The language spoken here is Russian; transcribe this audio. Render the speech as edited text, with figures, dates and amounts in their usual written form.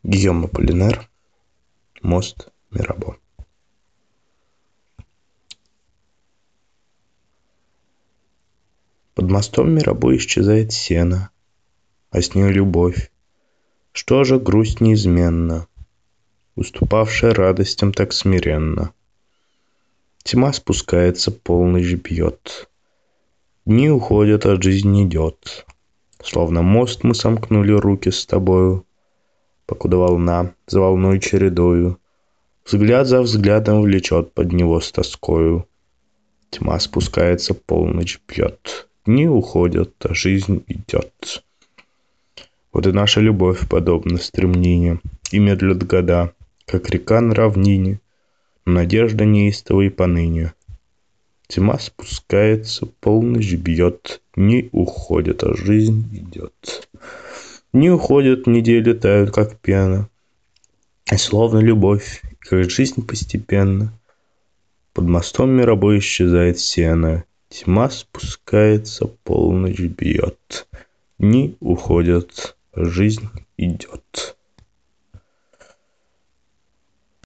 Гийом Аполлинер. Мост Мирабо. Под мостом Мирабо исчезает сено, а с ней любовь. Что же грусть неизменна, уступавшая радостям так смиренно? Тьма спускается, полночь бьет, дни уходят, а жизнь идет. Словно мост мы сомкнули руки с тобою, покуда волна за волной чередою взгляд за взглядом влечет под него с тоскою. Тьма спускается, полночь бьет, дни уходят, а жизнь идет. Вот и наша любовь подобна стремнине, и медлят года, как река на равнине, но надежда неистовой поныне. Тьма спускается, полночь бьет, дни уходят, а жизнь идет. Дни уходят, недели тают, как пена, и словно любовь, как жизнь постепенно. Под мостом Мирабо исчезает сено, тьма спускается, полночь бьет, дни уходят, а жизнь идет.